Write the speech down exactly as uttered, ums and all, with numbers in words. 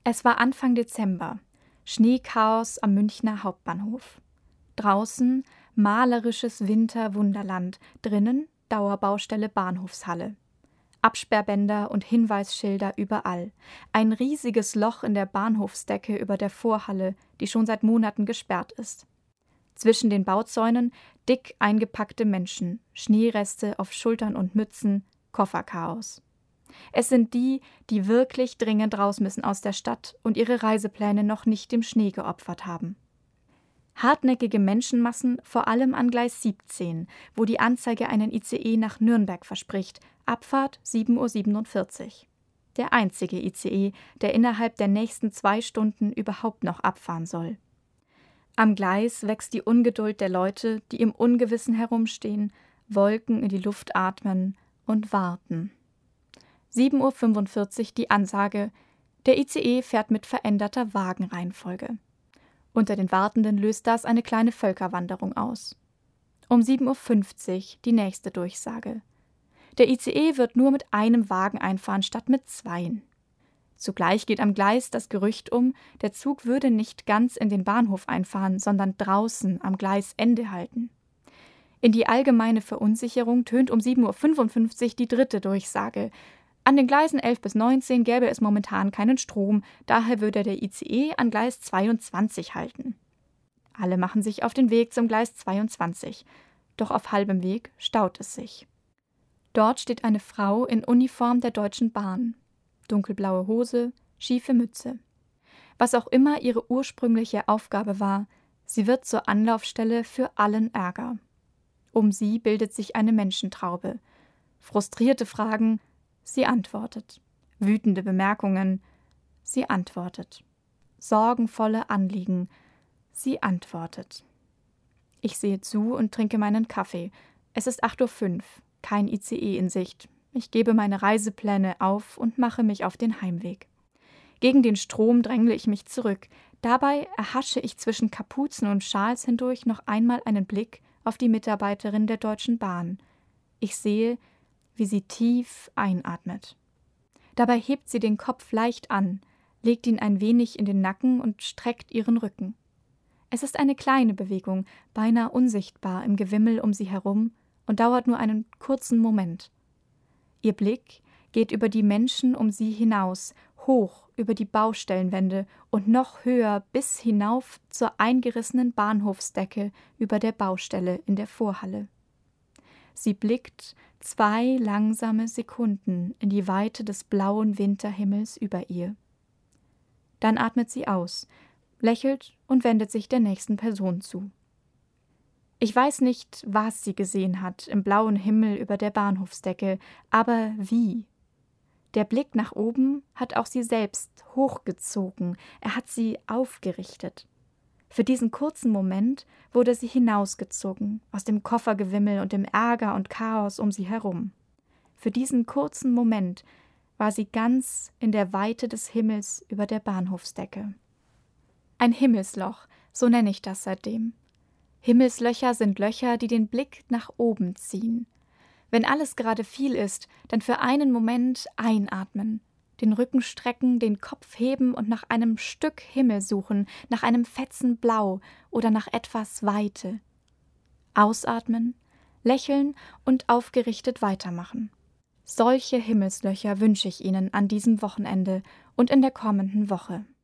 Es war Anfang Dezember. Schneechaos am Münchner Hauptbahnhof. Draußen malerisches Winterwunderland, drinnen Dauerbaustelle Bahnhofshalle. Absperrbänder und Hinweisschilder überall. Ein riesiges Loch in der Bahnhofsdecke über der Vorhalle, die schon seit Monaten gesperrt ist. Zwischen den Bauzäunen dick eingepackte Menschen, Schneereste auf Schultern und Mützen, Kofferchaos. Es sind die, die wirklich dringend raus müssen aus der Stadt und ihre Reisepläne noch nicht dem Schnee geopfert haben. Hartnäckige Menschenmassen vor allem an Gleis siebzehn, wo die Anzeige einen I C E nach Nürnberg verspricht, Abfahrt sieben Uhr siebenundvierzig. Der einzige I C E, der innerhalb der nächsten zwei Stunden überhaupt noch abfahren soll. Am Gleis wächst die Ungeduld der Leute, die im Ungewissen herumstehen, Wolken in die Luft atmen und warten. sieben Uhr fünfundvierzig die Ansage, der I C E fährt mit veränderter Wagenreihenfolge. Unter den Wartenden löst das eine kleine Völkerwanderung aus. Um sieben Uhr fünfzig die nächste Durchsage. Der I C E wird nur mit einem Wagen einfahren statt mit zweien. Zugleich geht am Gleis das Gerücht um, der Zug würde nicht ganz in den Bahnhof einfahren, sondern draußen am Gleisende halten. In die allgemeine Verunsicherung tönt um sieben Uhr fünfundfünfzig die dritte Durchsage. An den Gleisen elf bis neunzehn gäbe es momentan keinen Strom, daher würde der I C E an Gleis zweiundzwanzig halten. Alle machen sich auf den Weg zum Gleis zweiundzwanzig, doch auf halbem Weg staut es sich. Dort steht eine Frau in Uniform der Deutschen Bahn. Dunkelblaue Hose, schiefe Mütze. Was auch immer ihre ursprüngliche Aufgabe war, sie wird zur Anlaufstelle für allen Ärger. Um sie bildet sich eine Menschentraube. Frustrierte Fragen, sie antwortet. Wütende Bemerkungen, sie antwortet. Sorgenvolle Anliegen, sie antwortet. Ich sehe zu und trinke meinen Kaffee. Es ist acht Uhr fünf, kein I C E in Sicht. Ich gebe meine Reisepläne auf und mache mich auf den Heimweg. Gegen den Strom drängle ich mich zurück. Dabei erhasche ich zwischen Kapuzen und Schals hindurch noch einmal einen Blick auf die Mitarbeiterin der Deutschen Bahn. Ich sehe, wie sie tief einatmet. Dabei hebt sie den Kopf leicht an, legt ihn ein wenig in den Nacken und streckt ihren Rücken. Es ist eine kleine Bewegung, beinahe unsichtbar im Gewimmel um sie herum und dauert nur einen kurzen Moment. Ihr Blick geht über die Menschen um sie hinaus, hoch über die Baustellenwände und noch höher bis hinauf zur eingerissenen Bahnhofsdecke über der Baustelle in der Vorhalle. Sie blickt zwei langsame Sekunden in die Weite des blauen Winterhimmels über ihr. Dann atmet sie aus, lächelt und wendet sich der nächsten Person zu. Ich weiß nicht, was sie gesehen hat im blauen Himmel über der Bahnhofsdecke, aber wie. Der Blick nach oben hat auch sie selbst hochgezogen, er hat sie aufgerichtet. Für diesen kurzen Moment wurde sie hinausgezogen, aus dem Koffergewimmel und dem Ärger und Chaos um sie herum. Für diesen kurzen Moment war sie ganz in der Weite des Himmels über der Bahnhofsdecke. Ein Himmelsloch, so nenne ich das seitdem. Himmelslöcher sind Löcher, die den Blick nach oben ziehen. Wenn alles gerade viel ist, dann für einen Moment einatmen, den Rücken strecken, den Kopf heben und nach einem Stück Himmel suchen, nach einem Fetzen Blau oder nach etwas Weite. Ausatmen, lächeln und aufgerichtet weitermachen. Solche Himmelslöcher wünsche ich Ihnen an diesem Wochenende und in der kommenden Woche.